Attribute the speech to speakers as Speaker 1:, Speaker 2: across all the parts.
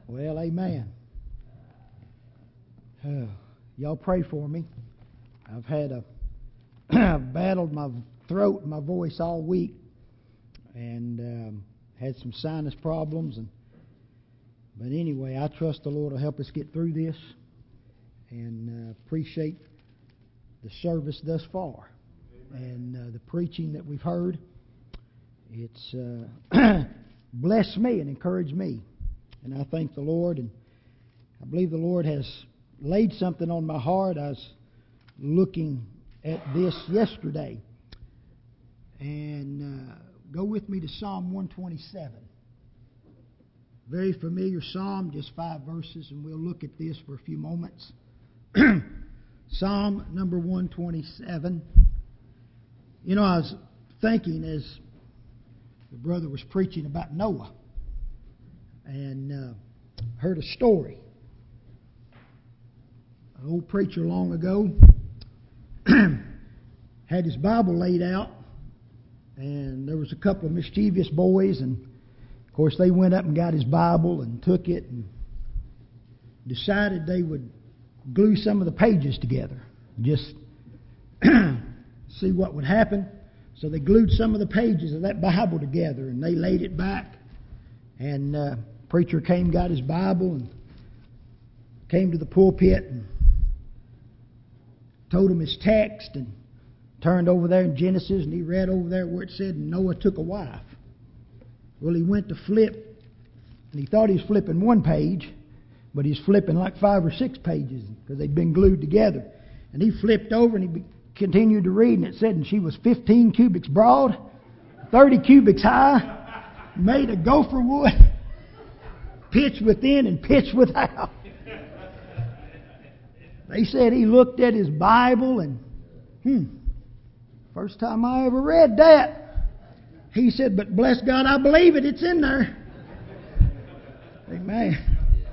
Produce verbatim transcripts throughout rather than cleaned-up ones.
Speaker 1: Well, amen. Uh, y'all pray for me. I've had a I've battled my throat and my voice all week, and um, had some sinus problems. And but anyway, I trust the Lord will help us get through this, and uh, appreciate the service thus far. Amen. And uh, the preaching that we've heard. It's uh, blessed me and encouraged me, and I thank the Lord. And I believe the Lord has laid something on my heart. I was looking at this yesterday, and uh, go with me to Psalm one twenty-seven. Very familiar psalm, just five verses, and we'll look at this for a few moments. Psalm number one twenty-seven. You know, I was thinking as the brother was preaching about Noah, and uh, heard a story. An old preacher long ago had his Bible laid out, and there was a couple of mischievous boys, and of course they went up and got his Bible and took it and decided they would glue some of the pages together, just see what would happen. So they glued some of the pages of that Bible together, and they laid it back. And uh, preacher came, got his Bible, and came to the pulpit and told him his text, and turned over there in Genesis, and he read over there where it said Noah took a wife. Well, he went to flip, and he thought he was flipping one page, but he's flipping like five or six pages because they'd been glued together. And he flipped over, and he be- continued to read, and it said, and she was fifteen cubits broad, thirty cubits high, made of gopher wood, pitch within and pitch without. They said he looked at his Bible, and hmm, first time I ever read that. He said, but bless God, I believe it. It's in there. Amen.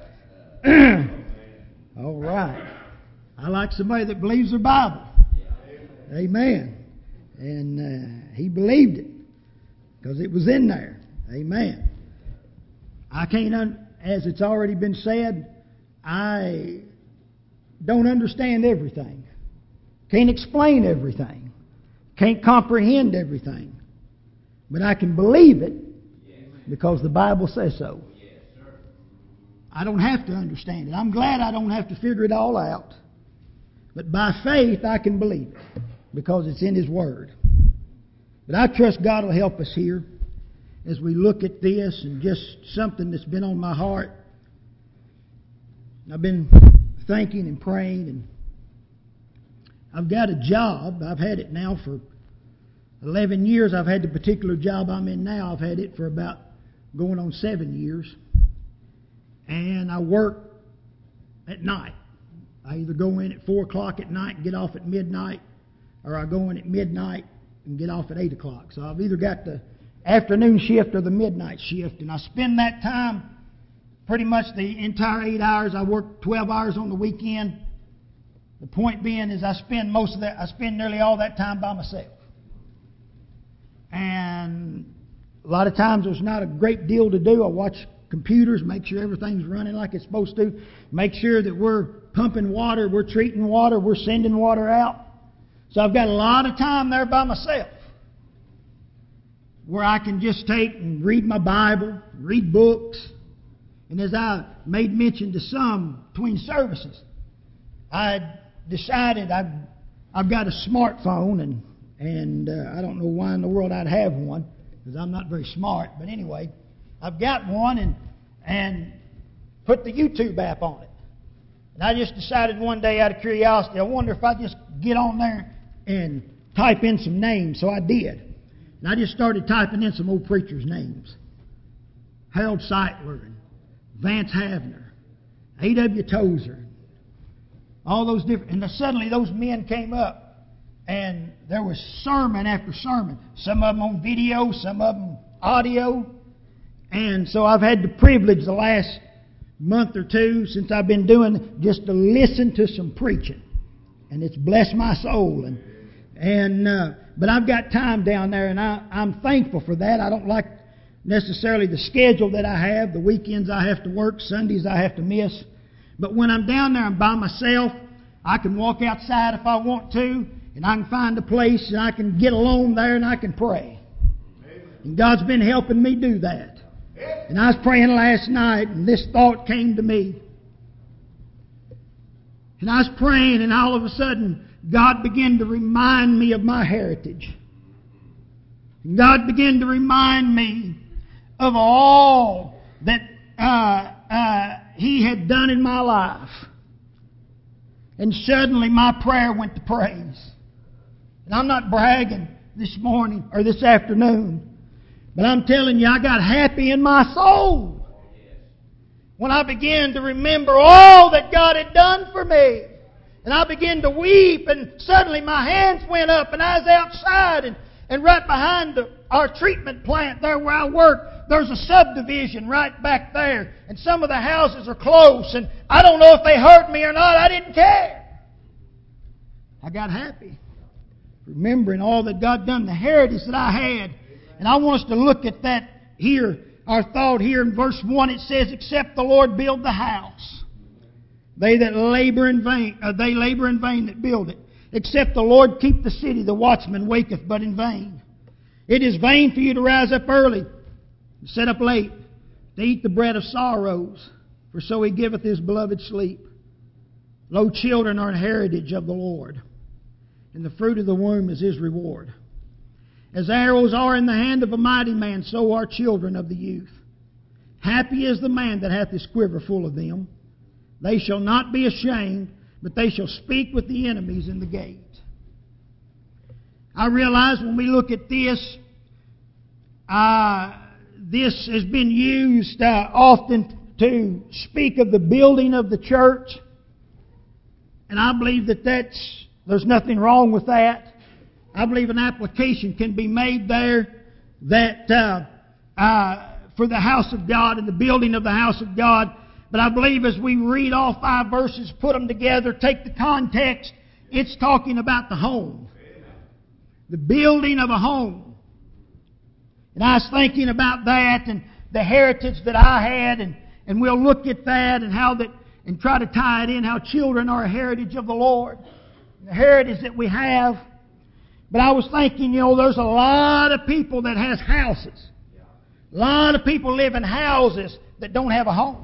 Speaker 1: All right. I like somebody that believes their Bible. Amen. And uh, he believed it because it was in there. Amen. I can't, un- as it's already been said, I don't understand everything. Can't explain everything. Can't comprehend everything. But I can believe it because the Bible says so. I don't have to understand it. I'm glad I don't have to figure it all out. But by faith I can believe it because it's in His Word. But I trust God will help us here as we look at this, and just something that's been on my heart. I've been thinking and praying, and I've got a job. I've had it now for eleven years. I've had the particular job I'm in now. I've had it for about going on seven years. And I work at night. I either go in at four o'clock at night and get off at midnight, or I go in at midnight and get off at eight o'clock. So I've either got the afternoon shift or the midnight shift, and I spend that time pretty much the entire eight hours. I work twelve hours on the weekend. The point being is I spend most of that, I spend nearly all that time by myself. And a lot of times there's not a great deal to do. I watch computers, make sure everything's running like it's supposed to, make sure that we're pumping water, we're treating water, we're sending water out. So I've got a lot of time there by myself where I can just take and read my Bible, read books. And as I made mention to some between services, I decided I've, I've got a smartphone, and, and uh, I don't know why in the world I'd have one because I'm not very smart. But anyway, I've got one, and and put the YouTube app on it. And I just decided one day out of curiosity, I wonder if I just get on there and type in some names. So I did. And I just started typing in some old preachers' names. Harold Sightler, and Vance Havner, A W Tozer, all those different. And suddenly those men came up, and there was sermon after sermon. Some of them on video, some of them audio. And so I've had the privilege the last month or two since I've been doing just to listen to some preaching, and it's blessed my soul. And and uh, but I've got time down there, and I, I'm thankful for that. I don't like necessarily the schedule that I have. The weekends I have to work, Sundays I have to miss. But when I'm down there and by myself, I can walk outside if I want to, and I can find a place and I can get alone there and I can pray. And God's been helping me do that. And I was praying last night and this thought came to me. And I was praying and all of a sudden God began to remind me of my heritage. And God began to remind me of all that uh, uh, He had done in my life. And suddenly my prayer went to praise. And I'm not bragging this morning or this afternoon. But I'm telling you, I got happy in my soul when I began to remember all that God had done for me. And I began to weep, and suddenly my hands went up, and I was outside, and, and right behind the, our treatment plant there where I work, there's a subdivision right back there. And some of the houses are close, and I don't know if they hurt me or not. I didn't care. I got happy, remembering all that God done, the heritage that I had. And I want us to look at that here, our thought here in verse one. It says, except the Lord build the house, they that labor in vain, uh, they labor in vain that build it. Except the Lord keep the city, the watchman waketh but in vain. It is vain for you to rise up early, and sit up late, to eat the bread of sorrows, for so He giveth His beloved sleep. Lo, children are an heritage of the Lord, and the fruit of the womb is His reward. As arrows are in the hand of a mighty man, so are children of the youth. Happy is the man that hath his quiver full of them. They shall not be ashamed, but they shall speak with the enemies in the gate. I realize when we look at this, uh, this has been used uh, often to speak of the building of the church. And I believe that that's, there's nothing wrong with that. I believe an application can be made there that uh, uh, for the house of God and the building of the house of God. But I believe as we read all five verses, put them together, take the context, it's talking about the home. The building of a home. And I was thinking about that and the heritage that I had, and, and we'll look at that and how that, and try to tie it in, how children are a heritage of the Lord. The heritage that we have. But I was thinking, you know, there's a lot of people that has houses. A lot of people live in houses that don't have a home.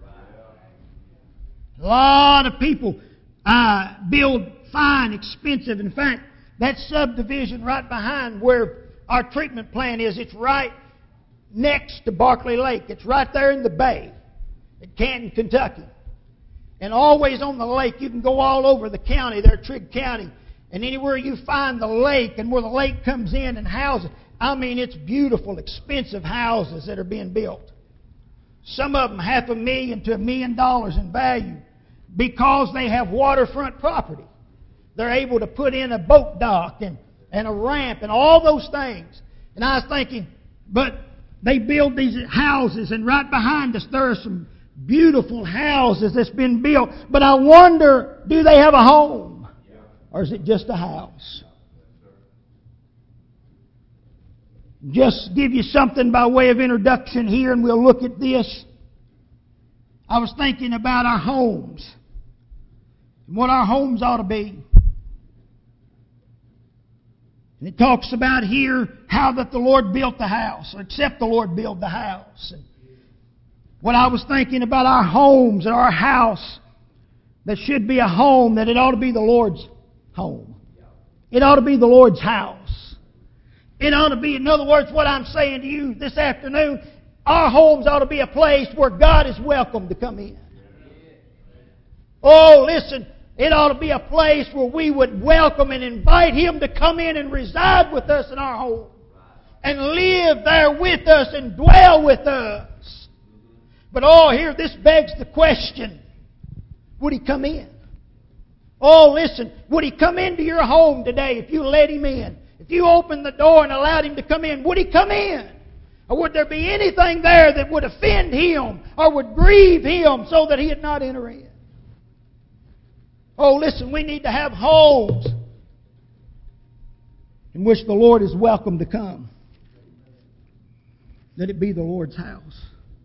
Speaker 1: A lot of people uh, build fine, expensive. In fact, that subdivision right behind where our treatment plant is, it's right next to Barkley Lake. It's right there in the bay at Canton, Kentucky. And always on the lake, you can go all over the county there, Trigg County. And anywhere you find the lake and where the lake comes in and houses, I mean, it's beautiful, expensive houses that are being built. Some of them half a million to a million dollars in value because they have waterfront property. They're able to put in a boat dock and, and a ramp and all those things. And I was thinking, but they build these houses, and right behind us there are some beautiful houses that's been built. But I wonder, do they have a home? Or is it just a house? Just give you something by way of introduction here, and we'll look at this. I was thinking about our homes and what our homes ought to be. And it talks about here how that the Lord built the house, or except the Lord build the house. And what I was thinking about our homes and our house, that should be a home, that it ought to be the Lord's home. It ought to be the Lord's house. It ought to be, in other words, what I'm saying to you this afternoon, our homes ought to be a place where God is welcome to come in. Oh, listen, it ought to be a place where we would welcome and invite Him to come in and reside with us in our home. And live there with us and dwell with us. But oh, here this begs the question, would He come in? Oh, listen, would He come into your home today if you let Him in? If you opened the door and allowed Him to come in, would He come in? Or would there be anything there that would offend Him or would grieve Him so that He'd not enter in? Oh, listen, we need to have homes in which the Lord is welcome to come. that it be the Lord's house.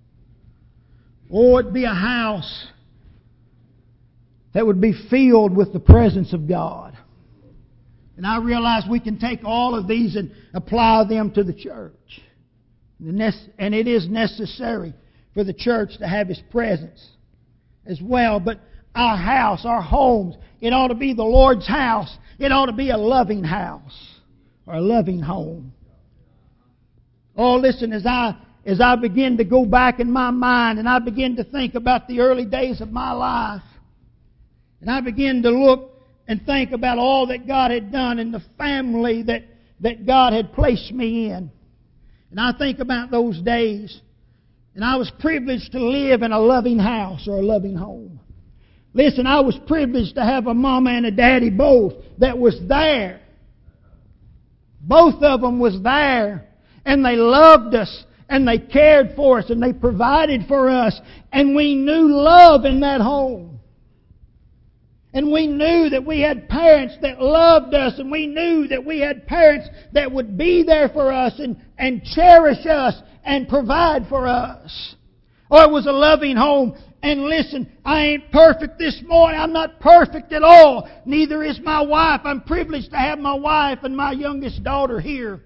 Speaker 1: Oh, it'd be a house that would be filled with the presence of God. And I realize we can take all of these and apply them to the church. And it is necessary for the church to have His presence as well. But our house, our homes, it ought to be the Lord's house. It ought to be a loving house or a loving home. Oh, listen, as I as I begin to go back in my mind and I begin to think about the early days of my life, and I begin to look and think about all that God had done and the family that, that God had placed me in. And I think about those days, and I was privileged to live in a loving house or a loving home. Listen, I was privileged to have a mama and a daddy both that was there. Both of them was there. And they loved us. And they cared for us. And they provided for us. And we knew love in that home. And we knew that we had parents that loved us. And we knew that we had parents that would be there for us and, and cherish us and provide for us. Oh, it was a loving home. And listen, I ain't perfect this morning. I'm not perfect at all. Neither is my wife. I'm privileged to have my wife and my youngest daughter here,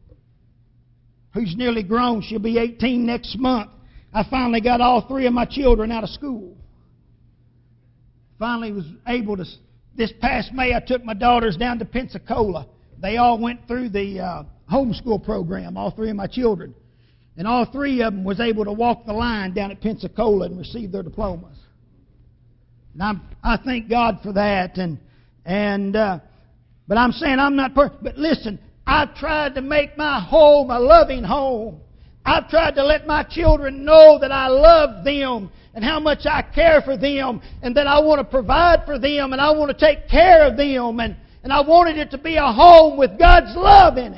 Speaker 1: who's nearly grown. She'll be eighteen next month. I finally got all three of my children out of school. Finally was able to... This past May, I took my daughters down to Pensacola. They all went through the uh, homeschool program, all three of my children. And all three of them was able to walk the line down at Pensacola and receive their diplomas. And I'm, I thank God for that. And and uh, but I'm saying I'm not perfect. But listen, I've tried to make my home a loving home. I've tried to let my children know that I love them and how much I care for them and that I want to provide for them and I want to take care of them. And, and I wanted it to be a home with God's love in it.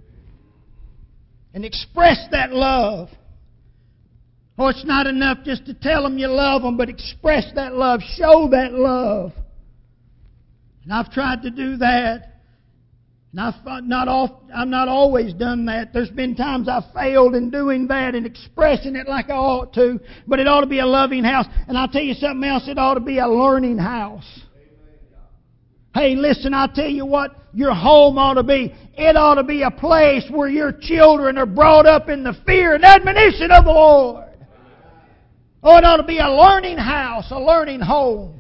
Speaker 1: And express that love. Oh, it's not enough just to tell them you love them, but express that love. Show that love. And I've tried to do that. And I've not off, I've not always done that. There's been times I've failed in doing that and expressing it like I ought to. But it ought to be a loving house. And I'll tell you something else. It ought to be a learning house. Hey, listen, I'll tell you what your home ought to be. It ought to be a place where your children are brought up in the fear and admonition of the Lord. Oh, it ought to be a learning house, a learning home.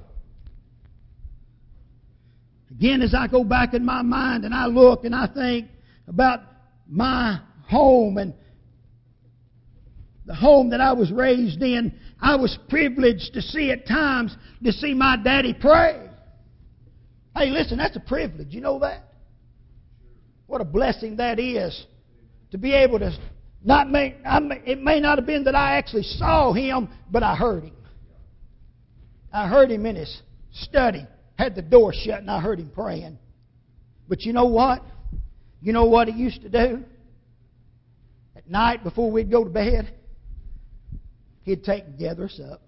Speaker 1: Again, as I go back in my mind and I look and I think about my home and the home that I was raised in, I was privileged to see at times, to see my daddy pray. Hey, listen, that's a privilege. You know that? What a blessing that is to be able to not make. I may, it may not have been that I actually saw him, but I heard him. I heard him in his study, had the door shut, and I heard him praying. But you know what? You know what he used to do? At night before we'd go to bed, he'd take and gather us up.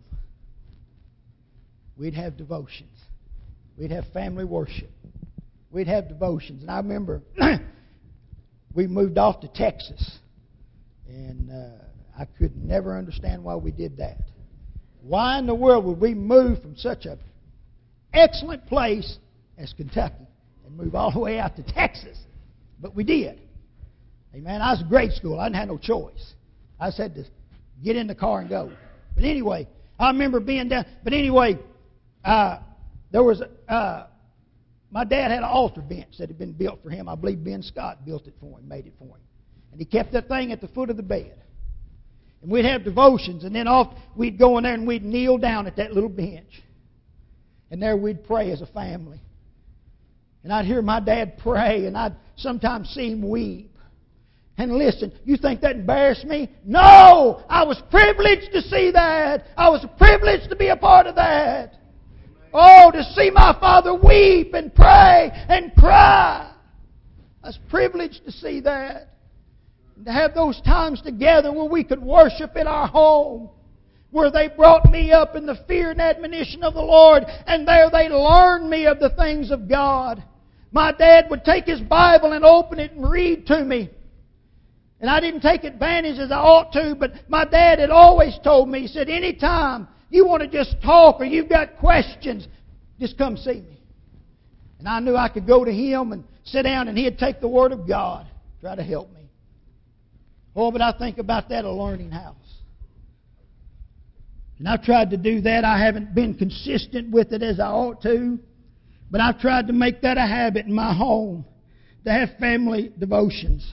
Speaker 1: We'd have devotions. We'd have family worship. We'd have devotions. And I remember we moved off to Texas. And uh, I could never understand why we did that. Why in the world would we move from such an excellent place as Kentucky and move all the way out to Texas? But we did. Amen. I was in grade school. I didn't have no choice. I just had to get in the car and go. But anyway, I remember being down. But anyway, uh, there was... Uh, my dad had an altar bench that had been built for him. I believe Ben Scott built it for him, made it for him. And he kept that thing at the foot of the bed. And we'd have devotions, and then off we'd go in there and we'd kneel down at that little bench. And there we'd pray as a family. And I'd hear my dad pray, and I'd sometimes see him weep. And listen, you think that embarrassed me? No! I was privileged to see that. I was privileged to be a part of that. Oh, to see my father weep and pray and cry. I was privileged to see that. And to have those times together where we could worship in our home. Where they brought me up in the fear and admonition of the Lord. And there they learned me of the things of God. My dad would take his Bible and open it and read to me. And I didn't take advantage as I ought to, but my dad had always told me, he said, anytime you want to just talk or you've got questions, just come see me. And I knew I could go to him and sit down and he'd take the Word of God, try to help me. Oh, but I think about that, a learning house. And I've tried to do that. I haven't been consistent with it as I ought to. But I've tried to make that a habit in my home, to have family devotions.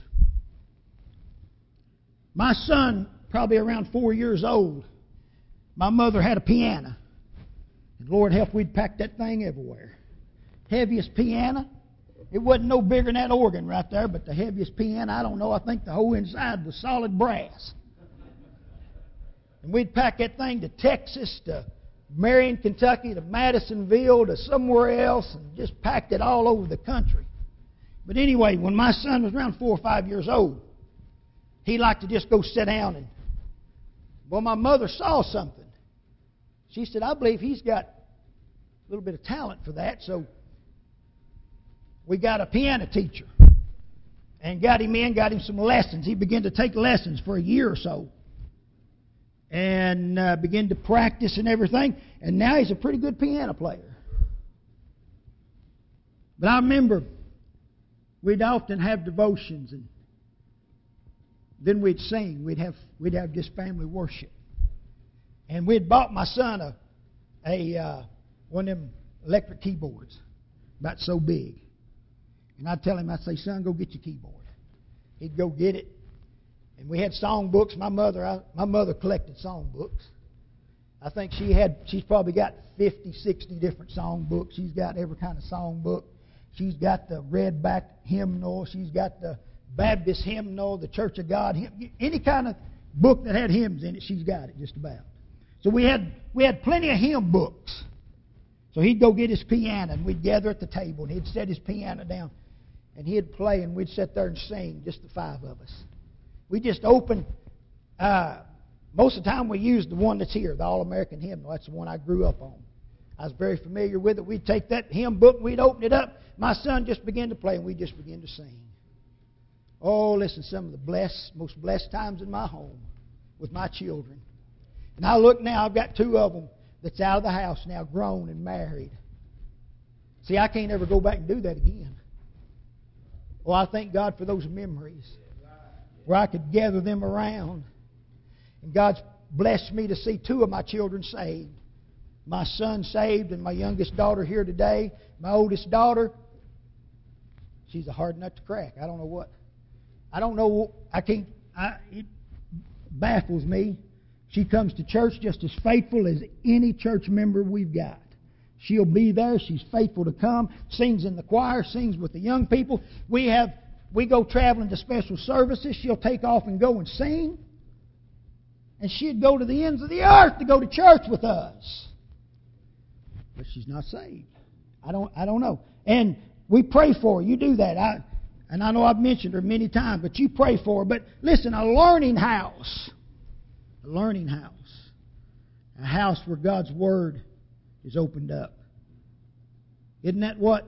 Speaker 1: My son, probably around four years old, my mother had a piano. And Lord help, we'd pack that thing everywhere. Heaviest piano. It wasn't no bigger than that organ right there, but the heaviest piano, I don't know, I think the whole inside was solid brass. And we'd pack that thing to Texas, to Marion, Kentucky, to Madisonville, to somewhere else, and just packed it all over the country. But anyway, when my son was around four or five years old, he liked to just go sit down. And well, my mother saw something. She said, I believe he's got a little bit of talent for that. So we got a piano teacher and got him in, got him some lessons. He began to take lessons for a year or so. And uh, began to practice and everything. And now he's a pretty good piano player. But I remember we'd often have devotions, and then we'd sing. We'd have we'd have just family worship. And we'd bought my son a a uh, one of them electric keyboards, about so big. And I'd tell him, I'd say, son, go get your keyboard. He'd go get it. And we had song books. My mother, I, my mother collected song books. I think she had, she's probably got fifty, sixty different song books. She's got every kind of song book. She's got the Redback hymnal. She's got the Baptist hymnal, the Church of God hymn. Any kind of book that had hymns in it, she's got it just about. So we had we had plenty of hymn books. So he'd go get his piano, and we'd gather at the table, and he'd set his piano down, and he'd play, and we'd sit there and sing, just the five of us. We just opened, uh, most of the time we used the one that's here, the All-American Hymnal. That's the one I grew up on. I was very familiar with it. We'd take that hymn book, we'd open it up. My son just began to play, and we just began to sing. Oh, listen, some of the blessed, most blessed times in my home with my children. And I look now, I've got two of them that's out of the house now, grown and married. See, I can't ever go back and do that again. Well, I thank God for those memories where I could gather them around. And God's blessed me to see two of my children saved. My son saved, and my youngest daughter here today. My oldest daughter, she's a hard nut to crack. I don't know what. I don't know. I can't. I, it baffles me. She comes to church just as faithful as any church member we've got. She'll be there. She's faithful to come. Sings in the choir. Sings with the young people. We have. We go traveling to special services. She'll take off and go and sing. And she'd go to the ends of the earth to go to church with us. But she's not saved. I don't I don't know. And we pray for her. You do that. I, and I know I've mentioned her many times, but you pray for her. But listen, a learning house. A learning house. A house where God's Word is opened up. Isn't that what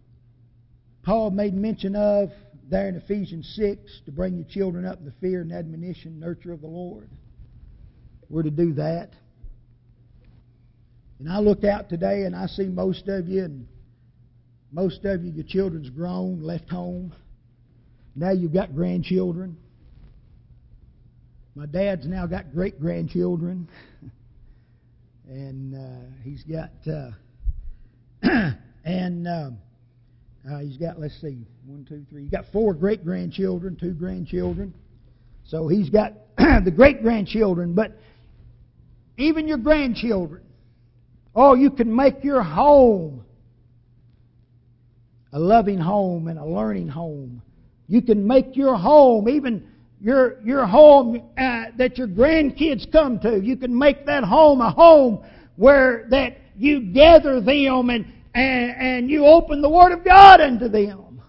Speaker 1: Paul made mention of there in Ephesians six, to bring your children up in the fear and admonition, nurture of the Lord? We're to do that. And I look out today and I see most of you, and most of you, your children's grown, left home. Now you've got grandchildren. My dad's now got great-grandchildren. and uh, he's got... Uh, and... Uh, Uh, he's got, let's see, one, two, three. He's got four great-grandchildren, two grandchildren. So he's got the great-grandchildren. But even your grandchildren, oh, you can make your home a loving home and a learning home. You can make your home, even your, your home uh, that your grandkids come to, you can make that home a home where that you gather them and And, and you open the Word of God unto them.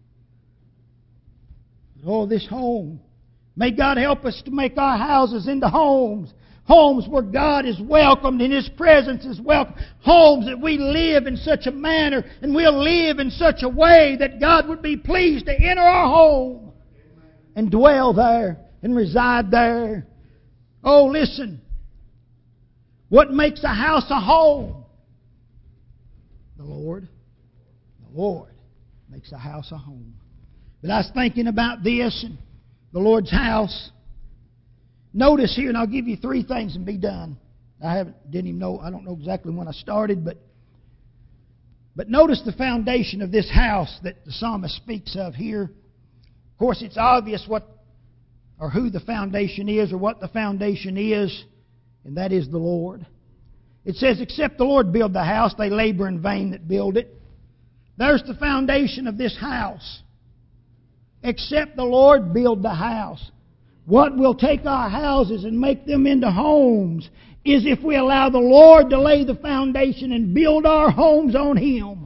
Speaker 1: Oh, this home. May God help us to make our houses into homes. Homes where God is welcomed and His presence is welcome. Homes that we live in such a manner and we'll live in such a way that God would be pleased to enter our home. and dwell there and reside there. Oh, listen. What makes a house a home? The Lord. The Lord makes a house a home. But I was thinking about this and the Lord's house. Notice here, and I'll give you three things and be done. I haven't, didn't even know, I don't know exactly when I started, but but notice the foundation of this house that the psalmist speaks of here. Of course, it's obvious what or who the foundation is or what the foundation is, and that is the Lord. It says, except the Lord build the house, they labor in vain that build it. There's the foundation of this house. Except the Lord build the house. What will take our houses and make them into homes is if we allow the Lord to lay the foundation and build our homes on Him.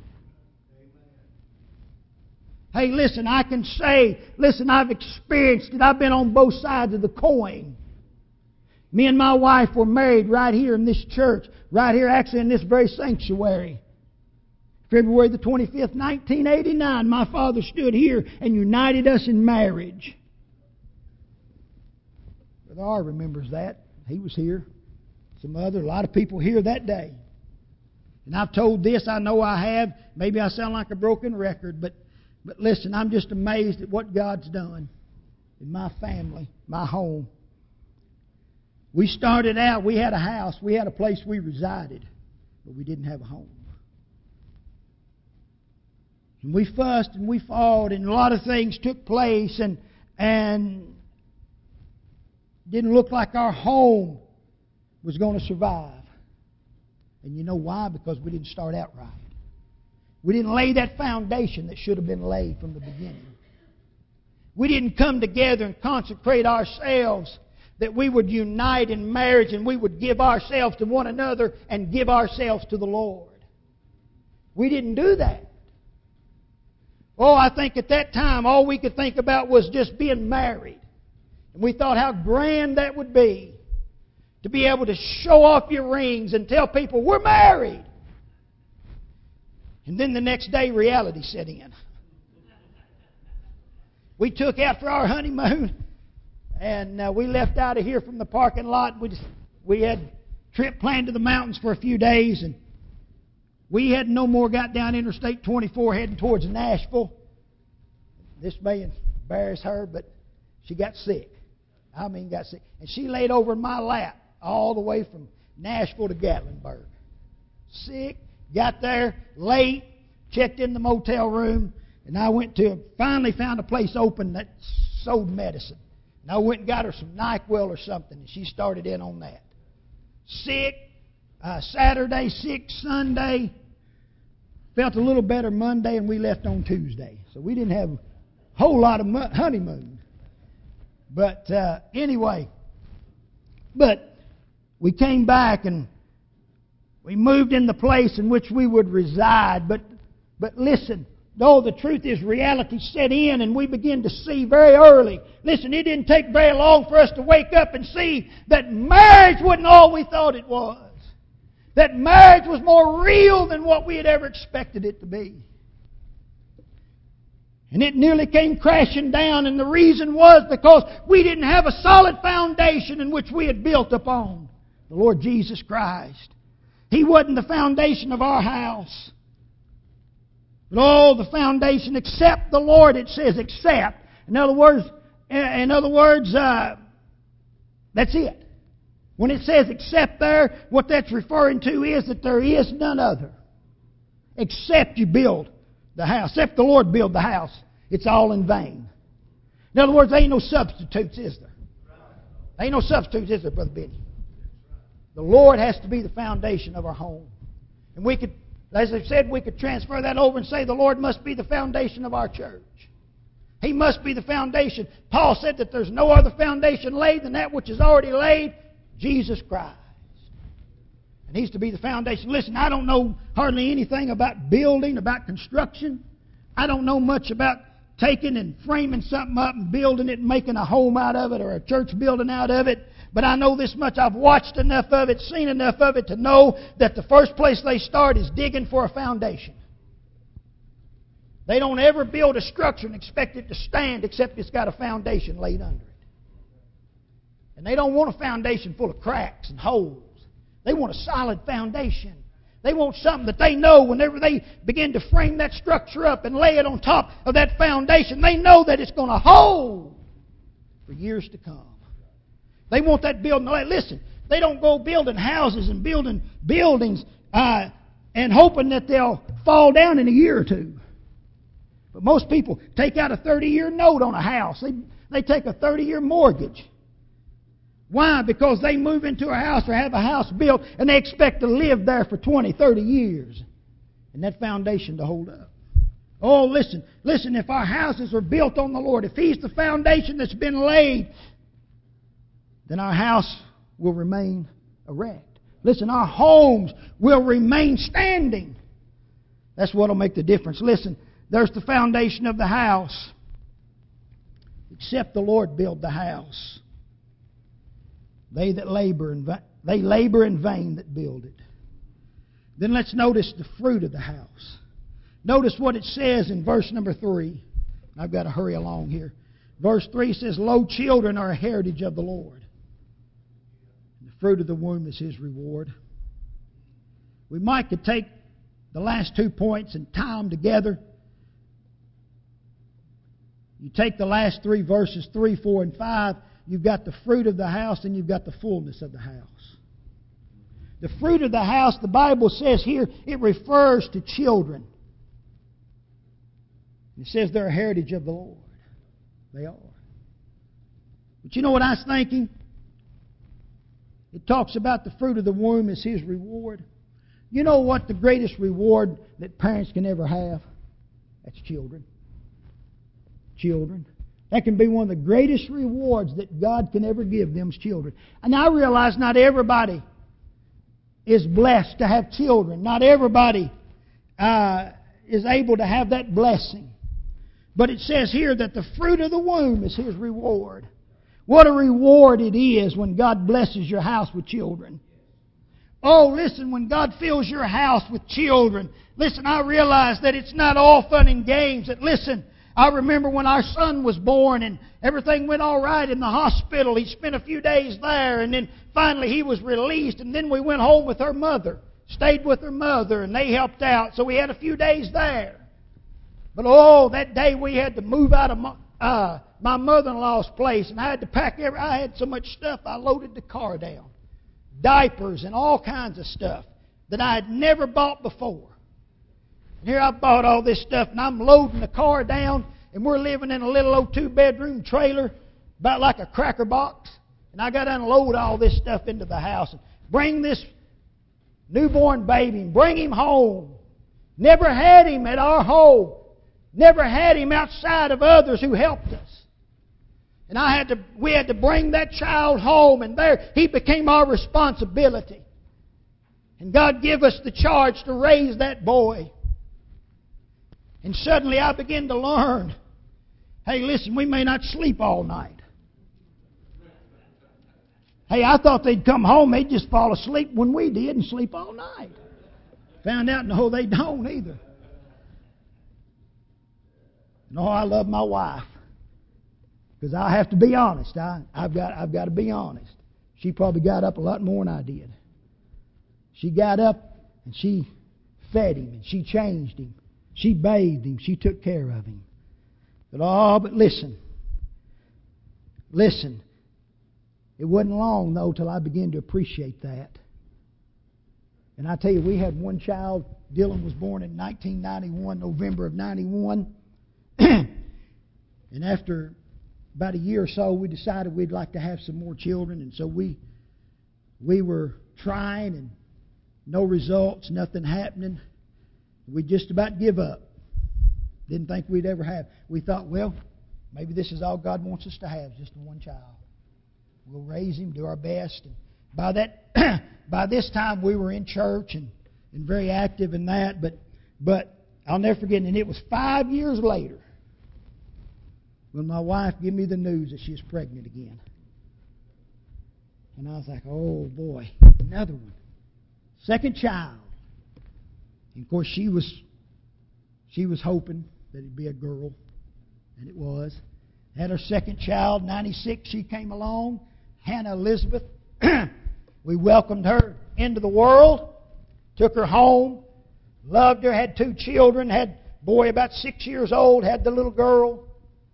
Speaker 1: Hey, listen, I can say, listen, I've experienced it. I've been on both sides of the coin. Me and my wife were married right here in this church, right here actually in this very sanctuary. February the twenty-fifth, nineteen eighty-nine, my father stood here and united us in marriage. Brother R remembers that. He was here. Some other, a lot of people here that day. And I've told this, I know I have. Maybe I sound like a broken record, but, but listen, I'm just amazed at what God's done in my family, my home. We started out, we had a house, we had a place we resided, but we didn't have a home. And we fussed and we fought and a lot of things took place and and didn't look like our home was going to survive. And you know why? Because we didn't start out right. We didn't lay that foundation that should have been laid from the beginning. We didn't come together and consecrate ourselves that we would unite in marriage and we would give ourselves to one another and give ourselves to the Lord. We didn't do that. Oh, I think at that time all we could think about was just being married. And we thought how grand that would be to be able to show off your rings and tell people, we're married. And then the next day reality set in. We took out for our honeymoon and uh, we left out of here from the parking lot. We, just, we had a trip planned to the mountains for a few days and we had no more got down Interstate twenty-four heading towards Nashville. This may embarrass her, but she got sick. I mean got sick. And she laid over in my lap all the way from Nashville to Gatlinburg. Sick, got there late, checked in the motel room, and I went to, finally found a place open that sold medicine. And I went and got her some NyQuil or something, and she started in on that. Sick, uh, Saturday, sick Sunday, felt a little better Monday, and we left on Tuesday. So we didn't have a whole lot of honeymoon. But uh, anyway, but we came back and we moved in the place in which we would reside. But but listen, though the truth is reality set in and we began to see very early. Listen, it didn't take very long for us to wake up and see that marriage wasn't all we thought it was. That marriage was more real than what we had ever expected it to be. And it nearly came crashing down, and the reason was because we didn't have a solid foundation in which we had built upon. The Lord Jesus Christ. He wasn't the foundation of our house. But oh, the foundation except the Lord, it says except. In other words, in other words, uh, that's it. When it says except there, what that's referring to is that there is none other. Except you build the house. Except the Lord build the house. It's all in vain. In other words, there ain't no substitutes, is there? There ain't no substitutes, is there, Brother Benny? The Lord has to be the foundation of our home. And we could, as I said, we could transfer that over and say the Lord must be the foundation of our church. He must be the foundation. Paul said that there's no other foundation laid than that which is already laid, Jesus Christ. And He's to be the foundation. Listen, I don't know hardly anything about building, about construction. I don't know much about taking and framing something up and building it and making a home out of it or a church building out of it. But I know this much. I've watched enough of it, seen enough of it to know that the first place they start is digging for a foundation. They don't ever build a structure and expect it to stand except it's got a foundation laid under it. And they don't want a foundation full of cracks and holes. They want a solid foundation. They want something that they know whenever they begin to frame that structure up and lay it on top of that foundation, they know that it's going to hold for years to come. They want that building. Listen, they don't go building houses and building buildings uh, and hoping that they'll fall down in a year or two. But most people take out a thirty-year note on a house. They, they take a thirty-year mortgage. Why? Because they move into a house or have a house built and they expect to live there for twenty, thirty years. And that foundation to hold up. Oh, listen, listen, if our houses are built on the Lord, if He's the foundation that's been laid, then our house will remain erect. Listen, our homes will remain standing. That's what will make the difference. Listen, there's the foundation of the house. Except the Lord build the house. They that labor in vain, they labor in vain that build it. Then let's notice the fruit of the house. Notice what it says in verse number three. I've got to hurry along here. Verse three says, "Lo, children are a heritage of the Lord. And the fruit of the womb is His reward." We might could take the last two points and tie them together. You take the last three verses, three, four, and five. You've got the fruit of the house and you've got the fullness of the house. The fruit of the house, the Bible says here, it refers to children. It says they're a heritage of the Lord. They are. But you know what I was thinking? It talks about the fruit of the womb is His reward. You know what the greatest reward that parents can ever have? That's children. Children. That can be one of the greatest rewards that God can ever give them's children. And I realize not everybody is blessed to have children. Not everybody uh, is able to have that blessing. But it says here that the fruit of the womb is His reward. What a reward it is when God blesses your house with children. Oh, listen, when God fills your house with children, listen, I realize that it's not all fun and games. That, listen, I remember when our son was born and everything went all right in the hospital. He spent a few days there and then finally he was released and then we went home with her mother. Stayed with her mother and they helped out. So we had a few days there. But oh, that day we had to move out of my, uh, my mother-in-law's place and I had to pack every... I had so much stuff I loaded the car down. Diapers and all kinds of stuff that I had never bought before. Here I bought all this stuff and I'm loading the car down and we're living in a little old two-bedroom trailer about like a cracker box. And I got to unload all this stuff into the house and bring this newborn baby and bring him home. Never had him at our home. Never had him outside of others who helped us. And I had to, we had to bring that child home and there he became our responsibility. And God gave us the charge to raise that boy. And suddenly I began to learn, hey, listen, we may not sleep all night. Hey, I thought they'd come home, they'd just fall asleep when we did and sleep all night. Found out, no, they don't either. No, I love my wife. Because I have to be honest. I, I've got, I've got to be honest. She probably got up a lot more than I did. She got up and she fed him and she changed him. She bathed him. She took care of him. But oh, but listen. Listen. It wasn't long, though, till I began to appreciate that. And I tell you, we had one child. Dylan was born in nineteen ninety-one, November of ninety-one. And after about a year or so, we decided we'd like to have some more children. And so we we were trying and no results, nothing happening. We just about give up. Didn't think we'd ever have. We thought, well, maybe this is all God wants us to have, just one child. We'll raise him, do our best. And by that, by this time, we were in church and, and very active in that. But, but I'll never forget. And it was five years later when my wife gave me the news that she was pregnant again. And I was like, oh boy, another one, second child. And of course, she was she was hoping that it'd be a girl, and it was. Had her second child, ninety-six, she came along, Hannah Elizabeth. We welcomed her into the world, took her home, loved her, had two children, had a boy about six years old, had the little girl.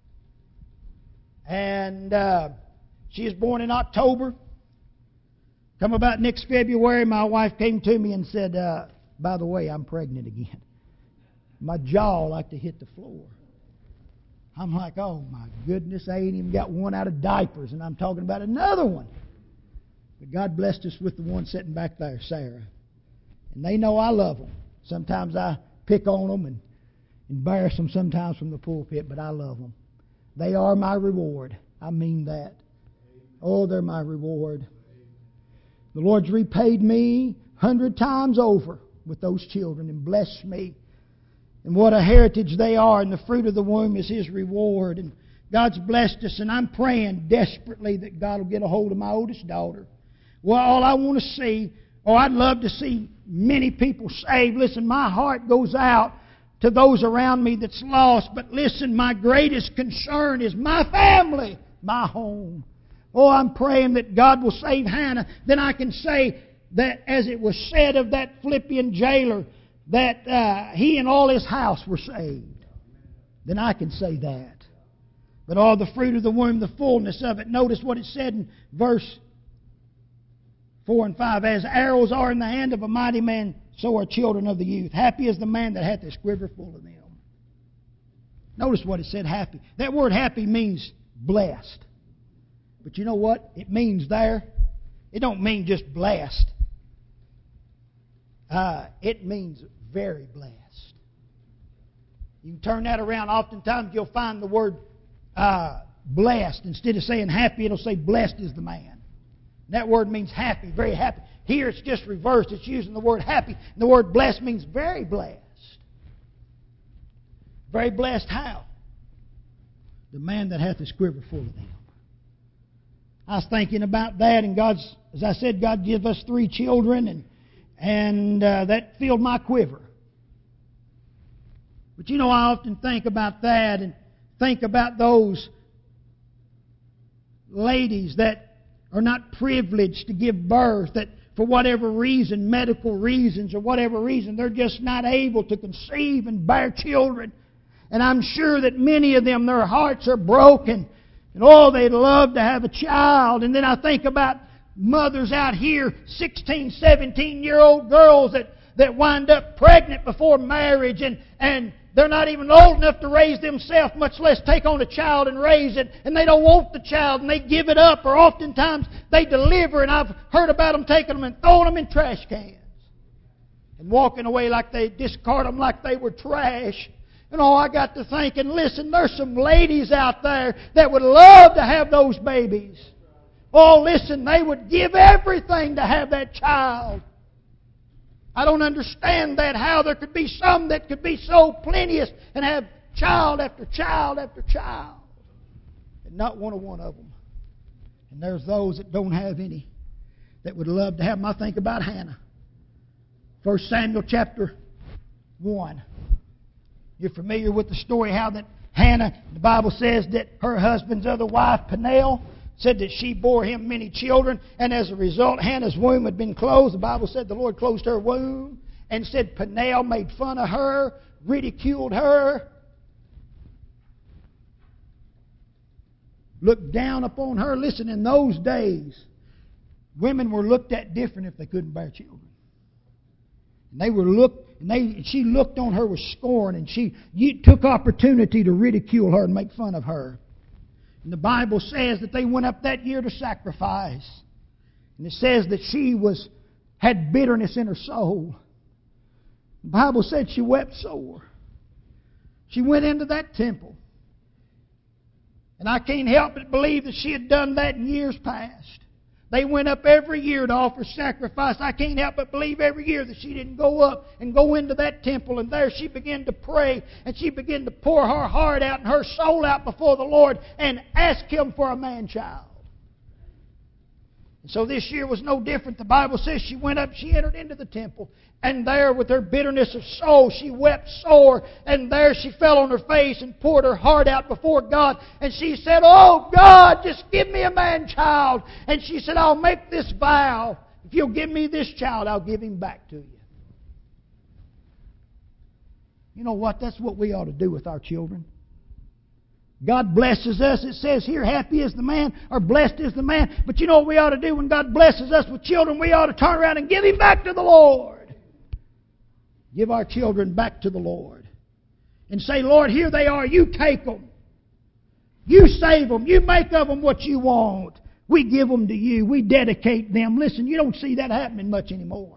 Speaker 1: And uh, she was born in October. Come about next February, my wife came to me and said, uh, by the way, I'm pregnant again. My jaw like to hit the floor. I'm like, oh my goodness, I ain't even got one out of diapers, and I'm talking about another one. But God blessed us with the one sitting back there, Sarah. And they know I love them. Sometimes I pick on them and embarrass them sometimes from the pulpit, but I love them. They are my reward. I mean that. Oh, they're my reward. The Lord's repaid me a hundred times over with those children and blessed me. And what a heritage they are, and the fruit of the womb is His reward. And God's blessed us, and I'm praying desperately that God will get a hold of my oldest daughter. Well, all I want to see, or I'd love to see many people saved. Listen, my heart goes out to those around me that's lost. But listen, my greatest concern is my family, my home. Oh, I'm praying that God will save Hannah. Then I can say that, as it was said of that Philippian jailer, that uh, he and all his house were saved. Then I can say that. But all the fruit of the womb, the fullness of it. Notice what it said in verse four and five. As arrows are in the hand of a mighty man, so are children of the youth. Happy is the man that hath his quiver full of them. Notice what it said, happy. That word happy means blessed. But you know what it means there? It don't mean just blessed. Uh, it means very blessed. You can turn that around. Oftentimes you'll find the word uh, blessed. Instead of saying happy, it'll say blessed is the man. And that word means happy, very happy. Here it's just reversed. It's using the word happy. And the word blessed means very blessed. Very blessed how? The man that hath his quiver full of them. I was thinking about that, and God's, as I said, God gave us three children, and and uh, that filled my quiver. But you know, I often think about that, and think about those ladies that are not privileged to give birth, that for whatever reason, medical reasons or whatever reason, they're just not able to conceive and bear children. And I'm sure that many of them, their hearts are broken. And oh, they'd love to have a child. And then I think about mothers out here, sixteen, seventeen-year-old girls that, that wind up pregnant before marriage, and, and they're not even old enough to raise themselves, much less take on a child and raise it. And they don't want the child, and they give it up, or oftentimes they deliver, and I've heard about them taking them and throwing them in trash cans and walking away like they discard them like they were trash. And oh, I got to thinking, listen, there's some ladies out there that would love to have those babies. Oh, listen, they would give everything to have that child. I don't understand that, how there could be some that could be so plenteous and have child after child after child, and not want a one of them. And there's those that don't have any that would love to have them. I think about Hannah. First Samuel chapter one. You're familiar with the story how that Hannah, the Bible says that her husband's other wife, Peninnah, said that she bore him many children, and as a result, Hannah's womb had been closed. The Bible said the Lord closed her womb, and said Peninnah made fun of her, ridiculed her, looked down upon her. Listen, in those days, women were looked at different if they couldn't bear children. And they were looked, and they, she looked on her with scorn, and she you took opportunity to ridicule her and make fun of her. And the Bible says that they went up that year to sacrifice. And it says that she was had bitterness in her soul. The Bible said she wept sore. She went into that temple. And I can't help but believe that she had done that in years past. They went up every year to offer sacrifice. I can't help but believe every year that she didn't go up and go into that temple. And there she began to pray. And she began to pour her heart out and her soul out before the Lord and ask Him for a man-child. And so this year was no different. The Bible says she went up, she entered into the temple, and there with her bitterness of soul she wept sore, and there she fell on her face and poured her heart out before God, and she said, "Oh God, just give me a man-child." And she said, "I'll make this vow. If you'll give me this child, I'll give him back to you." You know what? That's what we ought to do with our children. God blesses us. It says here, happy is the man, or blessed is the man. But you know what we ought to do when God blesses us with children? We ought to turn around and give him back to the Lord. Give our children back to the Lord. And say, "Lord, here they are. You take them. You save them. You make of them what you want. We give them to you. We dedicate them." Listen, you don't see that happening much anymore.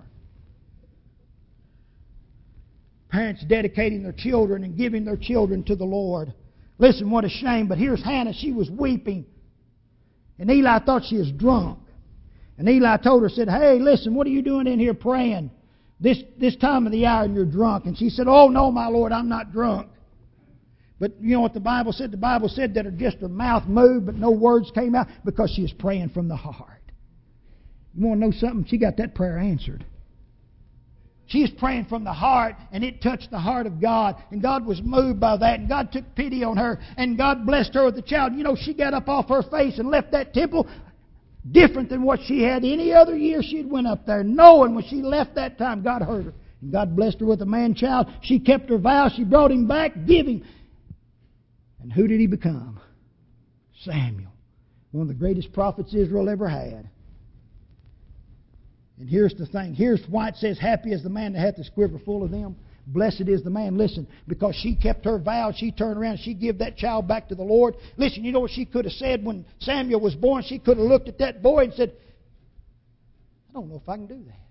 Speaker 1: Parents dedicating their children and giving their children to the Lord. Listen, what a shame. But here's Hannah. She was weeping. And Eli thought she was drunk. And Eli told her, said, "Hey, listen, what are you doing in here praying this, this time of the hour and you're drunk?" And she said, "Oh, no, my Lord, I'm not drunk." But you know what the Bible said? The Bible said that her, just her mouth moved, but no words came out because she was praying from the heart. You want to know something? She got that prayer answered. She was praying from the heart, and it touched the heart of God. And God was moved by that, and God took pity on her, and God blessed her with a child. You know, she got up off her face and left that temple different than what she had any other year she'd went up there, knowing when she left that time, God heard her. And God blessed her with a man-child. She kept her vow. She brought him back, give him. And who did he become? Samuel. One of the greatest prophets Israel ever had. And here's the thing. Here's why it says, happy is the man that hath his quiver full of them. Blessed is the man. Listen, because she kept her vow, she turned around, she gave that child back to the Lord. Listen, you know what she could have said when Samuel was born? She could have looked at that boy and said, "I don't know if I can do that.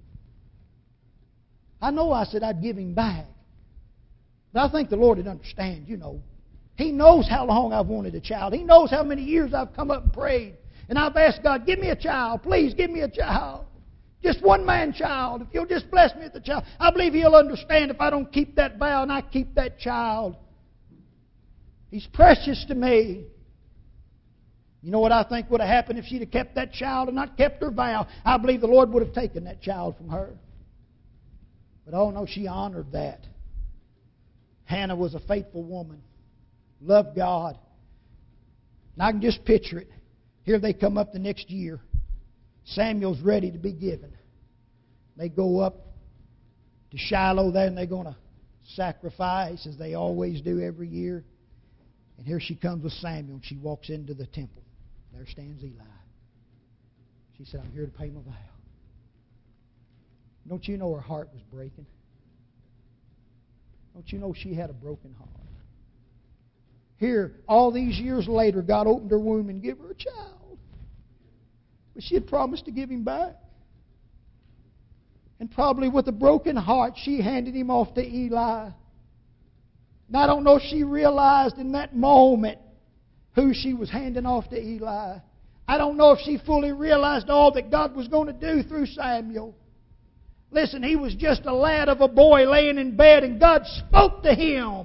Speaker 1: I know I said I'd give him back. But I think the Lord would understand, you know. He knows how long I've wanted a child. He knows how many years I've come up and prayed. And I've asked God, give me a child. Please give me a child. Just one man child. If you'll just bless me with the child. I believe He'll understand if I don't keep that vow and I keep that child. He's precious to me. You know what I think would have happened if she'd have kept that child and not kept her vow? I believe the Lord would have taken that child from her. But oh no, she honored that. Hannah was a faithful woman. Loved God. And I can just picture it. Here they come up the next year. Samuel's ready to be given. They go up to Shiloh there and they're going to sacrifice as they always do every year. And here she comes with Samuel and she walks into the temple. There stands Eli. She said, "I'm here to pay my vow." Don't you know her heart was breaking? Don't you know she had a broken heart? Here, all these years later, God opened her womb and gave her a child. But she had promised to give him back. And probably with a broken heart, she handed him off to Eli. And I don't know if she realized in that moment who she was handing off to Eli. I don't know if she fully realized all that God was going to do through Samuel. Listen, he was just a lad of a boy laying in bed, and God spoke to him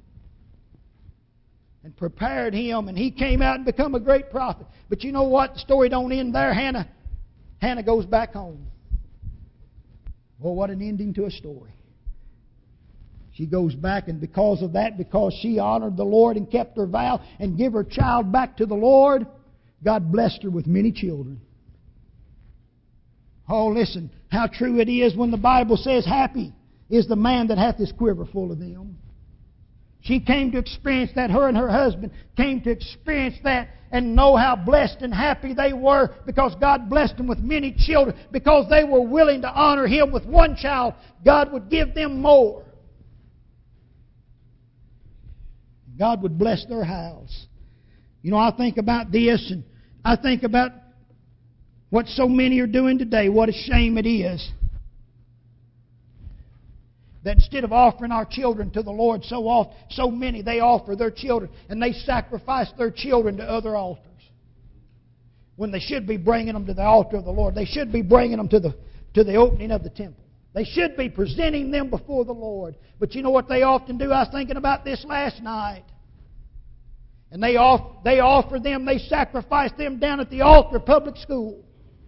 Speaker 1: and prepared him, and he came out and become a great prophet. But you know what? The story don't end there. Hannah, Hannah goes back home. Well, what an ending to a story. She goes back, and because of that, because she honored the Lord and kept her vow and gave her child back to the Lord, God blessed her with many children. Oh, listen, how true it is when the Bible says, happy is the man that hath his quiver full of them. She came to experience that. Her and her husband came to experience that and know how blessed and happy they were because God blessed them with many children. Because they were willing to honor Him with one child, God would give them more. God would bless their house. You know, I think about this, and I think about what so many are doing today. What a shame it is that instead of offering our children to the Lord so often, so many, they offer their children and they sacrifice their children to other altars. When they should be bringing them to the altar of the Lord. They should be bringing them to the, to the opening of the temple. They should be presenting them before the Lord. But you know what they often do? I was thinking about this last night. And they, off, they offer them, they sacrifice them down at the altar of public school.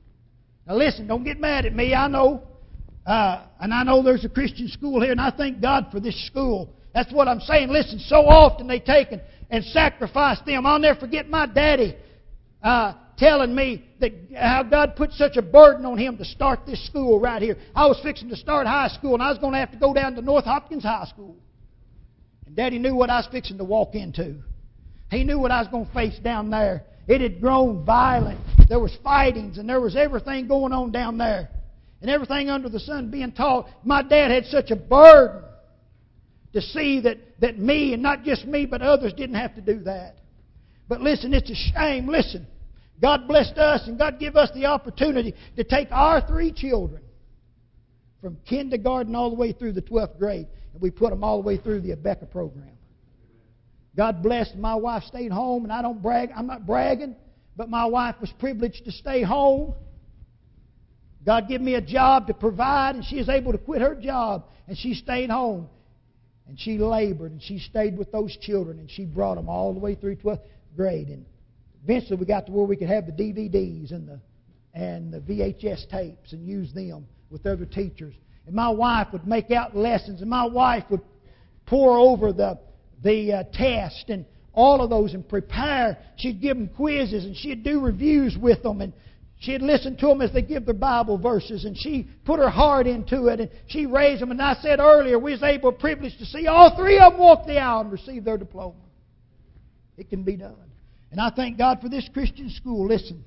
Speaker 1: Now listen, don't get mad at me. I know, uh, and I know there's a Christian school here, and I thank God for this school. That's what I'm saying. Listen, so often they take and, and sacrifice them. I'll never forget my daddy uh, telling me that how God put such a burden on him to start this school right here. I was fixing to start high school, and I was going to have to go down to North Hopkins High School. And Daddy knew what I was fixing to walk into. He knew what I was going to face down there. It had grown violent. There was fightings, and there was everything going on down there. And everything under the sun being taught. My dad had such a burden to see that, that me, and not just me, but others didn't have to do that. But listen, it's a shame. Listen, God blessed us, and God gave us the opportunity to take our three children from kindergarten all the way through the twelfth grade, and we put them all the way through the Abeka program. God blessed. My wife stayed home, and I don't brag. I'm not bragging, but my wife was privileged to stay home. God gave me a job to provide, and she was able to quit her job, and she stayed home. And she labored, and she stayed with those children, and she brought them all the way through twelfth grade. And eventually we got to where we could have the D V Ds and the, and the V H S tapes and use them with other teachers. And my wife would make out lessons, and my wife would pour over the the uh, test and all of those and prepare. She'd give them quizzes, and she'd do reviews with them, and she'd listen to them as they give their Bible verses, and she put her heart into it, and she raised them. And I said earlier, we was able, privileged to see all three of them walk the aisle and receive their diploma. It can be done. And I thank God for this Christian school. Listen,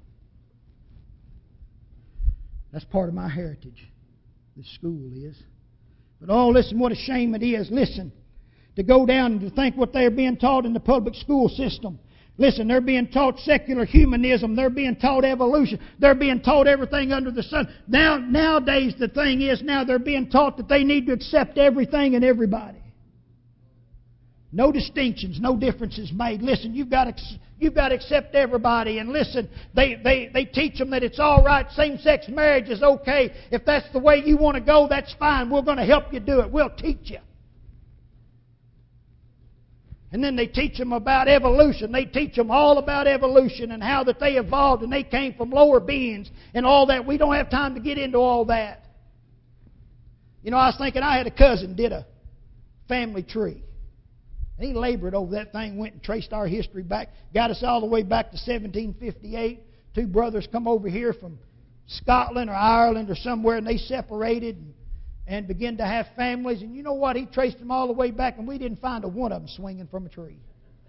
Speaker 1: that's part of my heritage. This school is. But oh, listen, what a shame it is. Listen, to go down and to think what they're being taught in the public school system. Listen, they're being taught secular humanism. They're being taught evolution. They're being taught everything under the sun. Now, nowadays, the thing is, now they're being taught that they need to accept everything and everybody. No distinctions, no differences made. Listen, you've got to, you've got to accept everybody. And listen, they, they, they teach them that it's all right. Same-sex marriage is okay. If that's the way you want to go, that's fine. We're going to help you do it. We'll teach you. And then they teach them about evolution. They teach them all about evolution and how that they evolved and they came from lower beings and all that. We don't have time to get into all that. You know, I was thinking I had a cousin did a family tree. And he labored over that thing, went and traced our history back, got us all the way back to seventeen fifty-eight. Two brothers come over here from Scotland or Ireland or somewhere, and they separated and, and began to have families. And you know what? He traced them all the way back, and we didn't find a one of them swinging from a tree.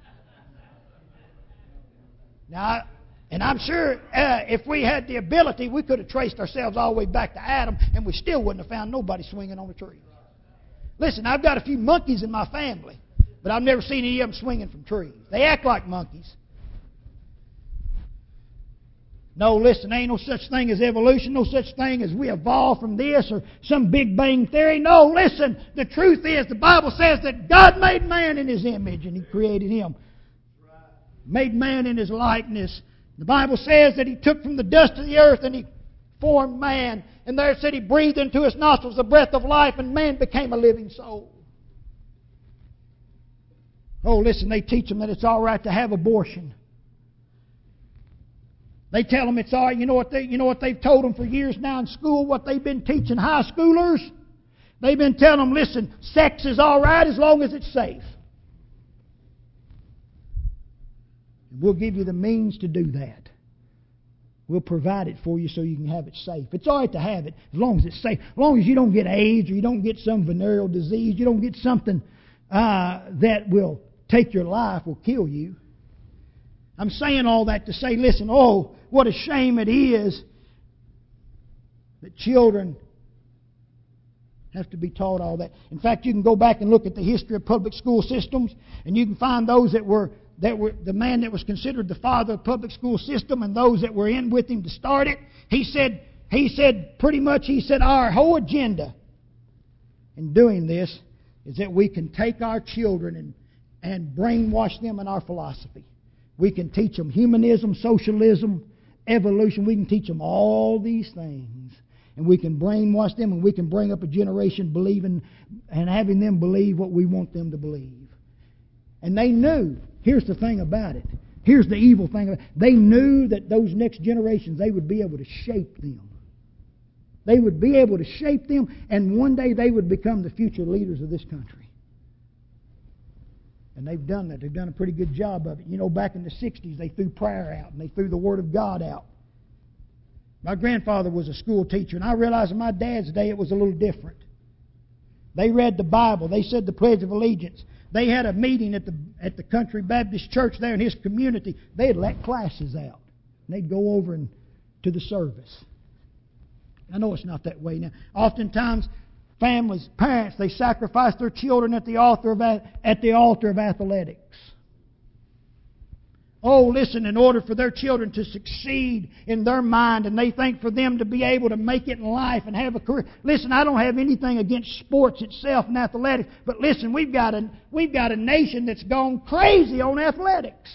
Speaker 1: Now, and I'm sure uh, if we had the ability, we could have traced ourselves all the way back to Adam, and we still wouldn't have found nobody swinging on a tree. Listen, I've got a few monkeys in my family, but I've never seen any of them swinging from trees. They act like monkeys. No, listen, ain't no such thing as evolution, no such thing as we evolved from this or some Big Bang theory. No, listen, the truth is the Bible says that God made man in His image and He created him. Made man in His likeness. The Bible says that He took from the dust of the earth and He formed man. And there it said He breathed into his nostrils the breath of life and man became a living soul. Oh, listen, they teach them that it's all right to have abortion. They tell them it's all right. You know what they, you know what they've told them for years now in school, what they've been teaching high schoolers? They've been telling them, listen, sex is all right as long as it's safe. And we'll give you the means to do that. We'll provide it for you so you can have it safe. It's all right to have it as long as it's safe. As long as you don't get AIDS or you don't get some venereal disease, you don't get something uh, that will take your life, will kill you. I'm saying all that to say, listen, oh, what a shame it is that children have to be taught all that. In fact, you can go back and look at the history of public school systems, and you can find those that were that were the man that was considered the father of the public school system, and those that were in with him to start it. He said, he said pretty much, he said, our whole agenda in doing this is that we can take our children and and brainwash them in our philosophy. We can teach them humanism, socialism, evolution. We can teach them all these things. And we can brainwash them, and we can bring up a generation believing and having them believe what we want them to believe. And they knew, here's the thing about it. here's the evil thing. They knew that those next generations, they would be able to shape them. They would be able to shape them, and one day they would become the future leaders of this country. And they've done that. They've done a pretty good job of it. You know, back in the sixties, they threw prayer out, and they threw the Word of God out. My grandfather was a school teacher, and I realized in my dad's day it was a little different. They read the Bible. They said the Pledge of Allegiance. They had a meeting at the at the Country Baptist Church there in his community. They'd let classes out. And they'd go over and to the service. I know it's not that way now. Oftentimes, families, parents, they sacrifice their children at the altar of at the altar of athletics. Oh, listen, in order for their children to succeed in their mind, and they think for them to be able to make it in life and have a career. Listen, I don't have anything against sports itself and athletics, but listen, we've got a, we've got a nation that's gone crazy on athletics.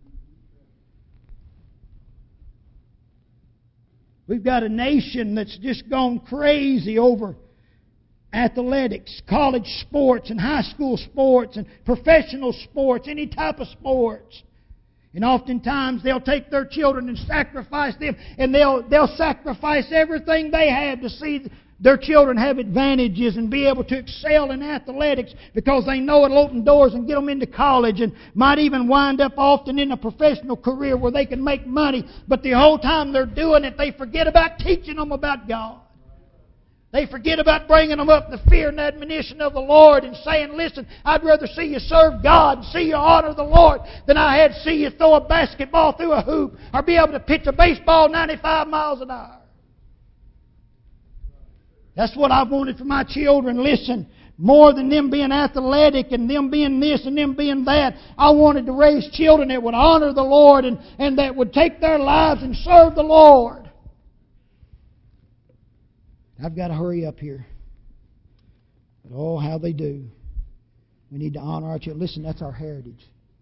Speaker 1: We've got a nation that's just gone crazy over athletics, college sports and high school sports and professional sports, any type of sports. And oftentimes they'll take their children and sacrifice them, and they'll they'll sacrifice everything they have to see their children have advantages and be able to excel in athletics, because they know it'll open doors and get them into college, and might even wind up often in a professional career where they can make money. But the whole time they're doing it, they forget about teaching them about God. They forget about bringing them up in the fear and admonition of the Lord and saying, listen, I'd rather see you serve God and see you honor the Lord than I had see you throw a basketball through a hoop or be able to pitch a baseball ninety-five miles an hour. That's what I wanted for my children. Listen, more than them being athletic and them being this and them being that, I wanted to raise children that would honor the Lord and, and that would take their lives and serve the Lord. I've got to hurry up here. But oh, how they do. We need to honor our children. Listen, that's our heritage.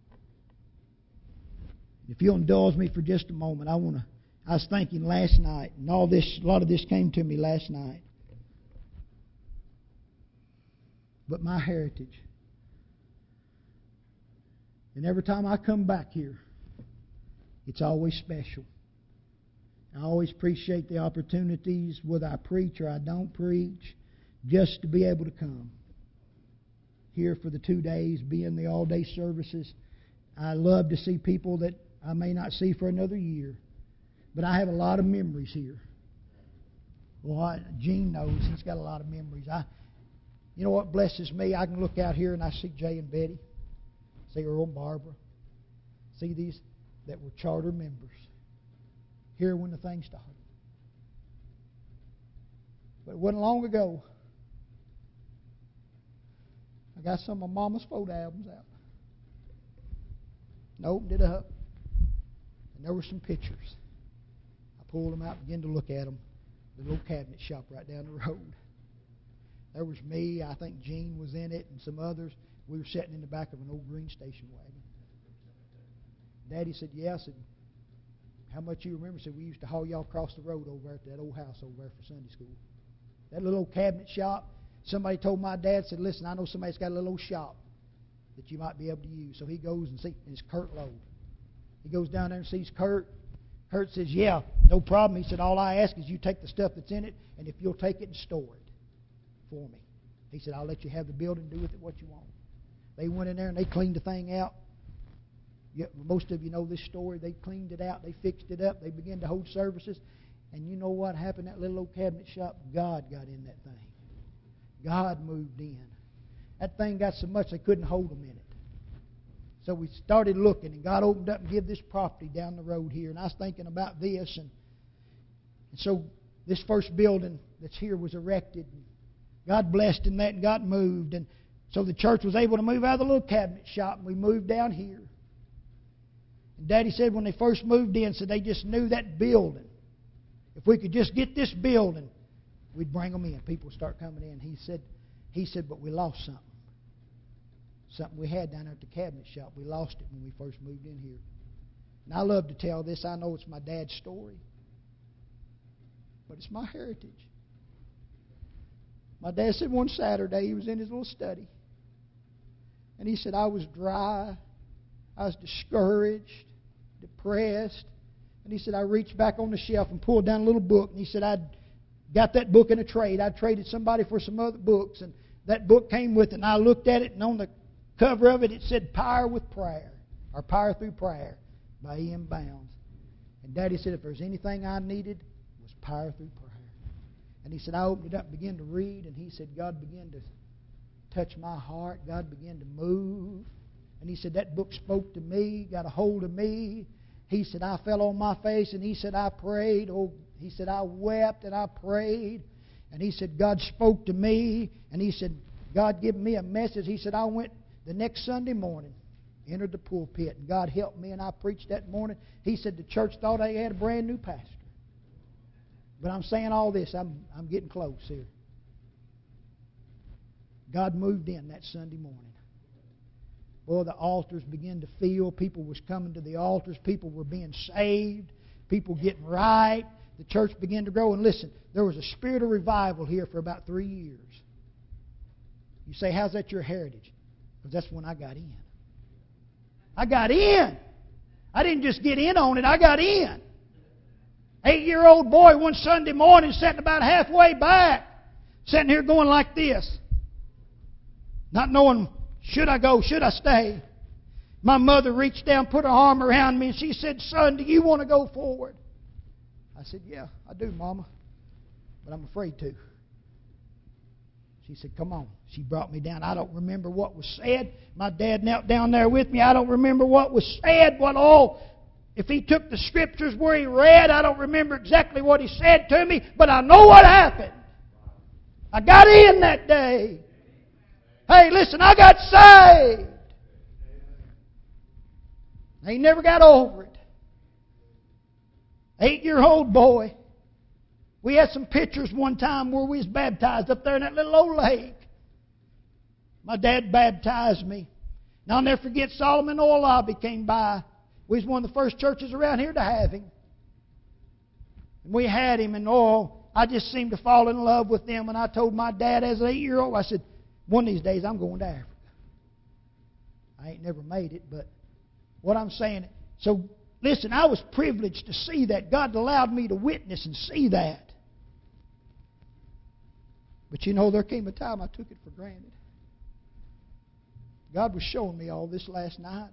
Speaker 1: If you'll indulge me for just a moment, I want to. I was thinking last night, and all this, a lot of this came to me last night. But my heritage. And every time I come back here, it's always special. I always appreciate the opportunities, whether I preach or I don't preach, just to be able to come here for the two days, be in the all-day services. I love to see people that I may not see for another year. But I have a lot of memories here. Well, I, Gene knows he's got a lot of memories. I, you know what blesses me? I can look out here and I see Jay and Betty, see Earl and Barbara, see these that were charter members here when the thing started. But it wasn't long ago. I got some of Mama's photo albums out. And opened it up. And there were some pictures. I pulled them out and began to look at them. The little cabinet shop right down the road. There was me. I think Gene was in it and some others. We were sitting in the back of an old green station wagon. Daddy said, yeah. I said, how much you remember? Said, we used to haul y'all across the road over at that old house over there for Sunday school. That little old cabinet shop. Somebody told my dad, said, listen, I know somebody's got a little old shop that you might be able to use. So he goes and sees, and it's Kurt Lowe. He goes down there and sees Kurt. Kurt says, yeah, no problem. He said, all I ask is you take the stuff that's in it, and if you'll take it and store it for me. He said, I'll let you have the building, do with it what you want. They went in there and they cleaned the thing out. Yeah, most of you know this story. They cleaned it out. They fixed it up. They began to hold services. And you know what happened? That little old cabinet shop, God got in that thing. God moved in. That thing got so much they couldn't hold them in it. So we started looking, and God opened up and gave this property down the road here. And I was thinking about this. And, and so this first building that's here was erected. And God blessed in that and got moved. And so the church was able to move out of the little cabinet shop, and we moved down here. And Daddy said when they first moved in, said they just knew that building. If we could just get this building, we'd bring them in. People would start coming in. He said, he said, but we lost something. Something we had down there at the cabinet shop. We lost it when we first moved in here. And I love to tell this. I know it's my dad's story. But it's my heritage. My dad said one Saturday he was in his little study. And he said, I was dry. I was discouraged. depressed. And he said, I reached back on the shelf and pulled down a little book. And he said, I'd got that book in a trade. I'd traded somebody for some other books. And that book came with it. And I looked at it, and on the cover of it, it said Power with Prayer, or Power Through Prayer by E M Bounds. And Daddy said if there's anything I needed, it was power through prayer. And he said, I opened it up and began to read, and he said, God began to touch my heart. God began to move. And he said, that book spoke to me, got a hold of me. He said, I fell on my face, and he said, I prayed. Oh, he said, I wept and I prayed. And he said, God spoke to me. And he said, God gave me a message. He said, I went the next Sunday morning, entered the pulpit, and God helped me, and I preached that morning. He said the church thought I had a brand new pastor. But I'm saying all this, I'm, I'm getting close here. God moved in that Sunday morning. Boy, the altars began to fill. People was coming to the altars. People were being saved. People getting right. The church began to grow. And listen, there was a spirit of revival here for about three years. You say, how's that your heritage? Because that's when I got in. I got in. I didn't just get in on it. I got in. Eight-year-old boy one Sunday morning sitting about halfway back, sitting here going like this, not knowing, should I go, should I stay? My mother reached down, put her arm around me, and she said, son, do you want to go forward? I said, yeah, I do, Mama, but I'm afraid to. She said, come on. She brought me down. I don't remember what was said. My dad knelt down there with me. I don't remember what was said, what all. If he took the scriptures where he read, I don't remember exactly what he said to me, but I know what happened. I got in that day. Hey, listen, I got saved. He never got over it. Eight-year-old boy. We had some pictures one time where we was baptized up there in that little old lake. My dad baptized me. Now I'll never forget Solomon Oil Lobby came by. We was one of the first churches around here to have him. And we had him, and oh, I just seemed to fall in love with them. And I told my dad as an eight-year-old, I said, one of these days I'm going to Africa. I ain't never made it, but what I'm saying, so listen, I was privileged to see that. God allowed me to witness and see that. But you know, there came a time I took it for granted. God was showing me all this last night.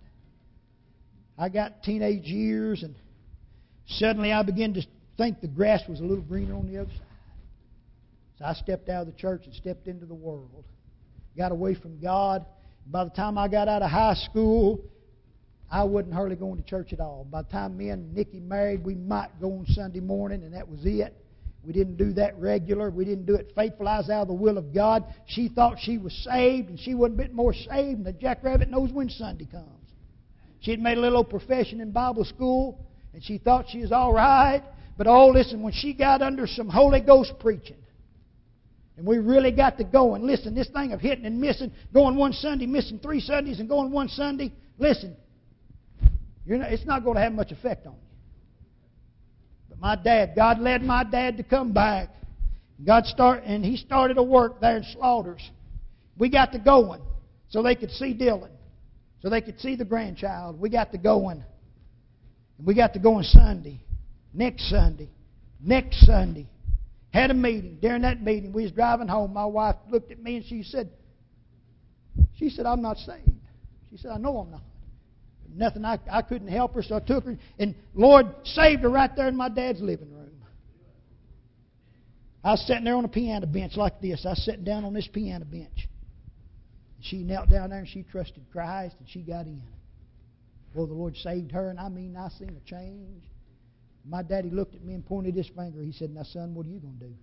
Speaker 1: I got teenage years, and suddenly I began to think the grass was a little greener on the other side. So I stepped out of the church and stepped into the world. Got away from God. By the time I got out of high school, I wasn't hardly going to church at all. By the time me and Nikki married, we might go on Sunday morning, and that was it. We didn't do that regular. We didn't do it faithful. I was out of the will of God. She thought she was saved, and she wasn't a bit more saved than a jackrabbit knows when Sunday comes. She had made a little old profession in Bible school, and she thought she was all right. But oh, listen, when she got under some Holy Ghost preaching, and we really got to going, listen, this thing of hitting and missing, going one Sunday, missing three Sundays, and going one Sunday, listen, you're not, it's not going to have much effect on you. But my dad, God led my dad to come back. God start, and he started a work there in Slaughters. We got to going so they could see Dylan, so they could see the grandchild. We got to going. And we got to going Sunday, next Sunday, next Sunday. Had a meeting. During that meeting, we was driving home. My wife looked at me and she said, she said, I'm not saved. She said, I know I'm not. Nothing, I, I couldn't help her, so I took her. And Lord saved her right there in my dad's living room. I was sitting there on a piano bench like this. I was sitting down on this piano bench. She knelt down there and she trusted Christ and she got in. Well, the Lord saved her, and I mean, I seen a change. My daddy looked at me and pointed his finger. He said, now, son, what are you going to do?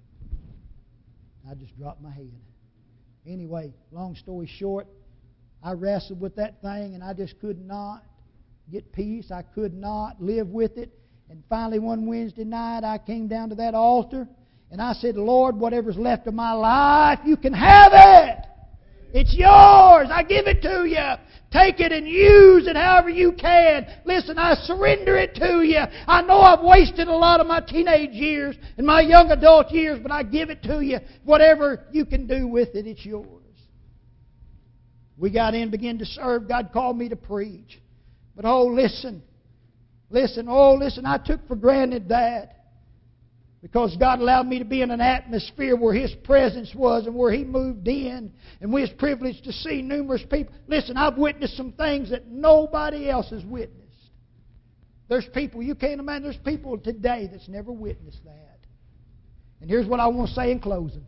Speaker 1: I just dropped my head. Anyway, long story short, I wrestled with that thing, and I just could not get peace. I could not live with it. And finally, one Wednesday night, I came down to that altar, and I said, Lord, whatever's left of my life, you can have it. It's yours. I give it to you. Take it and use it however you can. Listen, I surrender it to you. I know I've wasted a lot of my teenage years and my young adult years, but I give it to you. Whatever you can do with it, it's yours. We got in, began to serve. God called me to preach. But oh, listen. Listen, oh, listen, I took for granted that. Because God allowed me to be in an atmosphere where His presence was and where He moved in. And we was privileged to see numerous people. Listen, I've witnessed some things that nobody else has witnessed. There's people, you can't imagine, there's people today that's never witnessed that. And here's what I want to say in closing.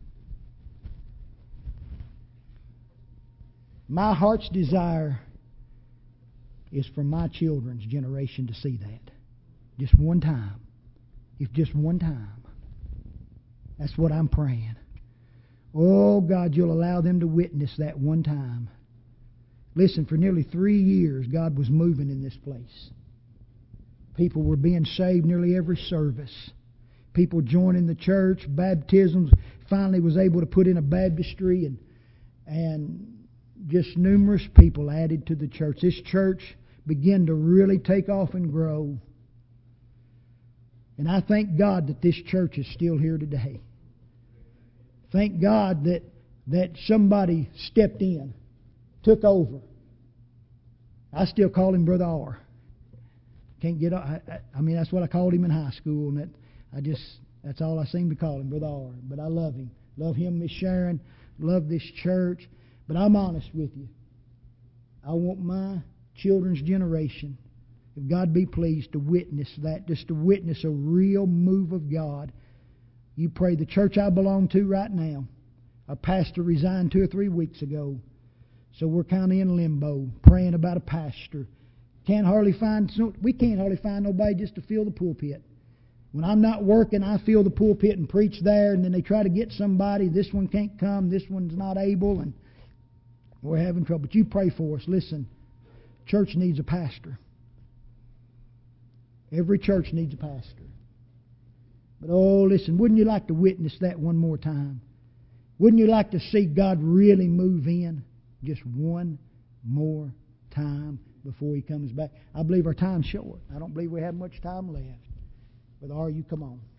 Speaker 1: My heart's desire is for my children's generation to see that. Just one time. If just one time. That's what I'm praying. Oh, God, you'll allow them to witness that one time. Listen, for nearly three years, God was moving in this place. People were being saved nearly every service. People joining the church, baptisms. Finally was able to put in a baptistry, and, and just numerous people added to the church. This church began to really take off and grow. And I thank God that this church is still here today. Thank God that that somebody stepped in, took over. I still call him Brother R. Can't get. I, I, I mean, that's what I called him in high school, and that I just that's all I seem to call him, Brother R. But I love him, love him, Miss Sharon, love this church. But I'm honest with you. I want my children's generation, if God be pleased, to witness that, just to witness a real move of God. You pray. The church I belong to right now, our pastor resigned two or three weeks ago, so we're kind of in limbo, praying about a pastor. Can't hardly find we can't hardly find nobody just to fill the pulpit. When I'm not working, I fill the pulpit and preach there, and then they try to get somebody. This one can't come. This one's not able, and we're having trouble. But you pray for us. Listen, church needs a pastor. Every church needs a pastor. But oh, listen, wouldn't you like to witness that one more time? Wouldn't you like to see God really move in just one more time before He comes back? I believe our time's short. I don't believe we have much time left. But are you come on?